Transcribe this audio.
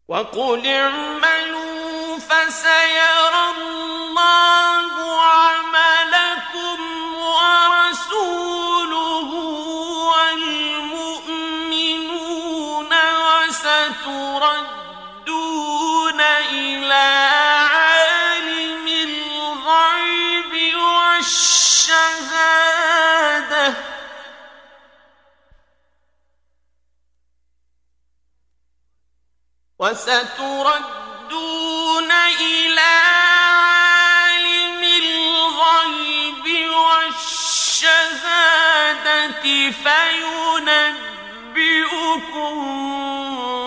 وقل اعملوا فسيرى الله عملكم ورسوله والمؤمنون وستردون إلى عالم الغيب والشهادة فينبئكم